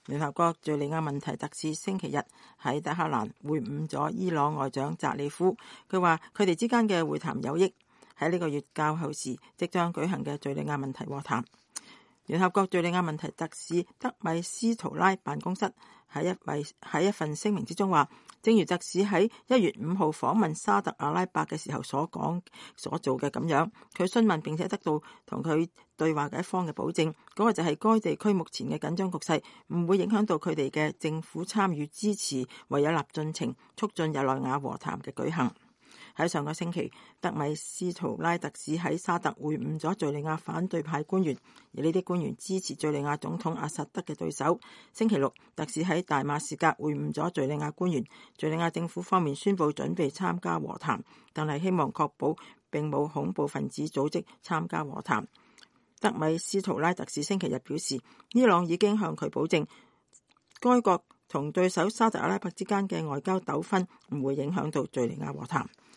聯合國敘利亞問題特使星期日喺德黑蘭會晤咗伊朗外長扎里夫，佢話佢哋之間嘅會談有益喺呢個月較後時即將舉行嘅敘利亞問題和談。聯合國敘利亞問題特使德米斯圖拉辦公室喺一份聲明之中話，正如特使喺1月5號訪問沙特阿拉伯嘅時候所做嘅咁樣，佢詢問並且得到同佢對話嘅一方嘅保證，嗰個就係該地區目前嘅緊張局勢唔會影響到佢哋嘅政府參與支持維也納進程，促進日內瓦和談嘅舉行。喺上個星期，德米斯圖拉特使喺沙特會晤咗敘利亞反對派官員，而呢啲官員支持敘利亞總統阿薩德嘅對手。星期六，特使喺大馬士革會晤咗敘利亞官員，敘利亞政府方面宣布準備參加和談，但係希望確保並冇恐怖分子組織參加和談。德米斯圖拉特使星期日表示，伊朗已經向佢保證，該國同對手沙特阿拉伯之間嘅外交糾紛唔會影響到敘利亞和談。